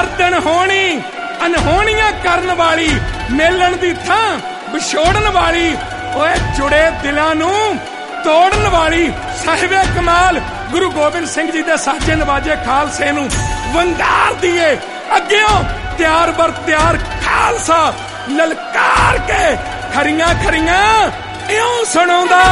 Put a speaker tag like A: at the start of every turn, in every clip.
A: हर दिन होनी अनहोनियां करन वाली, मिलन दी थां विछोड़न वाली, ओए जुड़े दिलां नूं तोड़न वाली। साहिबे कमाल गुरु गोबिंद सिंह जी दे साजे नवाजे खालसे नूं वंगार दिए। अग्गियों त्यार बर त्यार खालसा ललकार के खरियां खरियां इउं सुणाउंदा।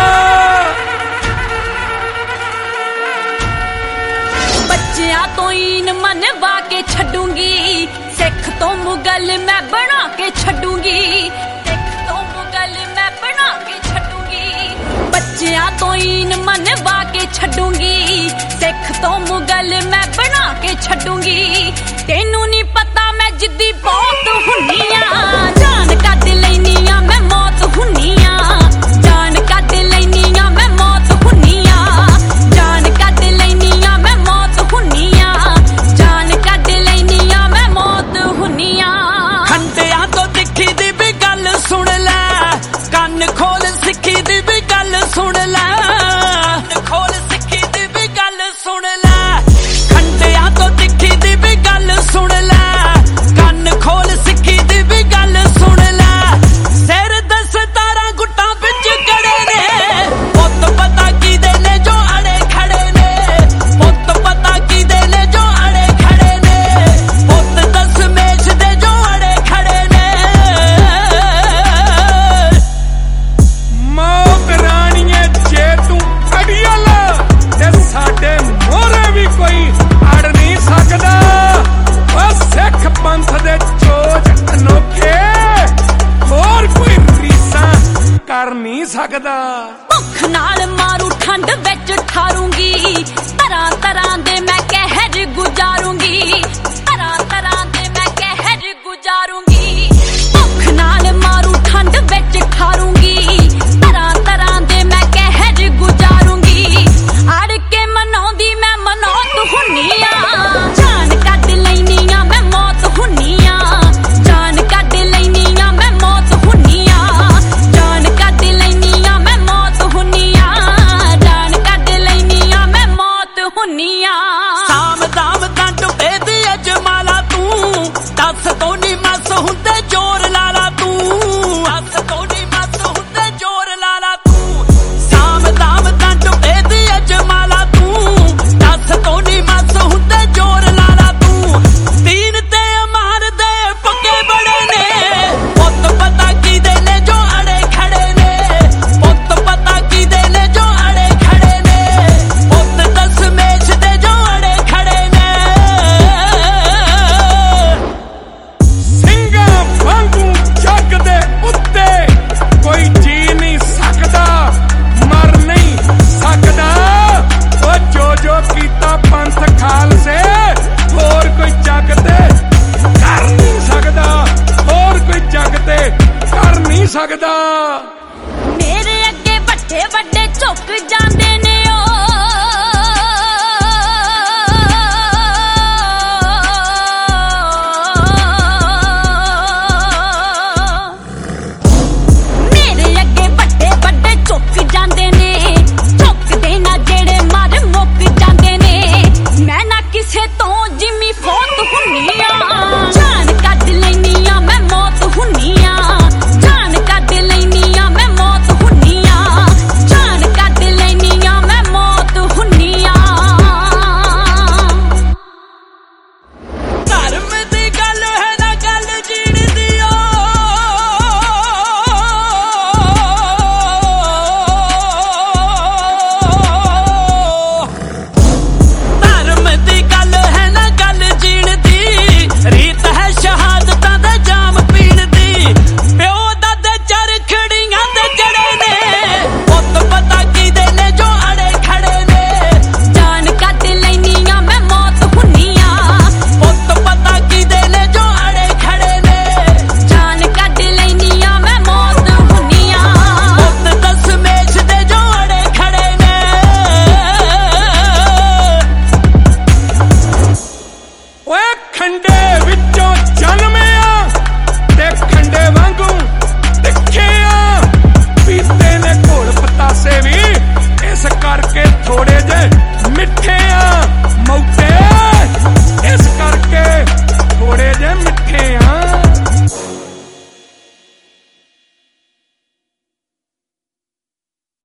B: बच्चियां तो ईन मनवा के छड्डूंगी, सिख तो मुगल मैं बना के छड्डूंगी, सिख तो मुगल मैं बना के छड्डूंगी। बच्चियां तो ईन मनवा के छड्डूंगी, सिख तो मुगल मैं बना के छड्डूंगी। तेनू नहीं पता मैं जिद्दी बहुत हुन्नी आ, जान कद लैनी आ मैं मौत हुन्नी आ, जान कद लैनी आ मैं मौत हुन्नी आ, जान कद लैनी आ मैं मौत हुन्नी आ, जान कद लैनी आ मैं मौत हुन्नी आ।
C: खंडिया तो दिखी दी भी गल सुन लै, कन खोल सिक्खी दी भी गल सुन लै, खोल सिक्खी दी भी गल सुन लै। खंडिया तो दिखी दी भी गल सुन लै, कन खोल सिक्खी दी भी गल सुन लै। सिर दस 17 गुट्टा बिच गड़े ने, पुत पता की दे ने जो अड़े खड़े ने, पुत पता की दे ने जो अड़े खड़े ने, पुत दस मेश दे जो अड़े खड़े ने।
A: मौत राणीए जे तू अड़ियल ते साडे मोहरे भी कोई अड़ नहीं सकदा। ओ सिख पंथ दे चोज अनोखे होर कोई रीसां कर नहीं सकदा।
B: भुख नाल मारू ठंड विच ठारूंगी, तरह तरह दे मैं कहर गुजारूंगी, तरह तरह दे मैं कहर गुजारूंगी। भुख नाल मारू ठंड विच ठारूंगी, तरह तरह दे मैं कहर गुजारूंगी। अड़ के मनाउंदी मैं मनौत हुन्नी आ, जान कद लैनी आ मैं मौत हुन्नी आ, जान कद लैनी आ मैं मौत हुन्नी आ, जान कद लैनी आ मैं मौत हुन्नी आ, जान कद लैनी आ मैं मौत हुन्नी आ।
C: साम दाम कंट बेदी अजमाला तू, दस तो नी मस हुंदे जोर लाला तू, दस तो नी मस हुंदे जोर लाला तू। साम दाम कंट बेदी अजमाला तू, दस तो नी मस हुंदे जोर लाला तू। तीन ते मार दे पक्के बड़े ने, पुत पता की दे ने जो अड़े खड़े ने, पुत पता की दे ने जो अड़े खड़े ने, पुत दस मेश दे जो अड़े खड़े ने।
A: ਸਿੰਘਾਂ ਵਾਂਗੂ ਜੱਗ ਦੇ ਉੱਤੇ ਕੋਈ ਜੀ ਨਹੀਂ ਸਕਦਾ, ਮਰ ਨਹੀਂ ਸਕਦਾ। ਉਹ ਜੋ ਕੀਤਾ ਪੰਥ ਖਾਲਸੇ ਹੋਰ ਕੋਈ ਜੱਗ ਤੇ ਕਰ ਨਹੀਂ ਸਕਦਾ, ਹੋਰ ਕੋਈ ਜੱਗ ਤੇ ਕਰ ਨਹੀਂ ਸਕਦਾ।
B: मेरे अगे बड़े बड़े झुक जांदे ने ओ, मेरे अगे बड़े बड़े झुक जांदे ने, झुकदे ना जेड़े मर मुक जांदे ने। मैं ना किसे तो जिम्मी फौत हुन्नी आ, जान कद लैनी आ मैं मौत हुन्नी आ, जान कद लैनी आ मैं मौत हुन्नी आ, जान कद लैनी आ मैं मौत हुन्नी आ।
C: धर्म दी गल है ना गल जीण दी ओ, धर्म दी गल है ना गल जीण दी। रीत है शहादतां दे जाम पीण दी, प्यो दादे चरखड़ियां ते जड़े ने, पुत पता की दे ने जो अड़े खड़े ने,
B: जान कद लैनी आ मैं मौत हुन्नी आ,
C: पुत पता की दे ने जो अड़े खड़े ने,
B: जान कद लैनी आ मैं मौत हुन्नी आ।
C: पुत दस मेश दे जो अड़े खड़े ने।
A: ओए खंडे विचों जन्मे आ ते खंडे वांगू तिखे आ, पीते ने घोल पतासे भी इस करके थोड़े जे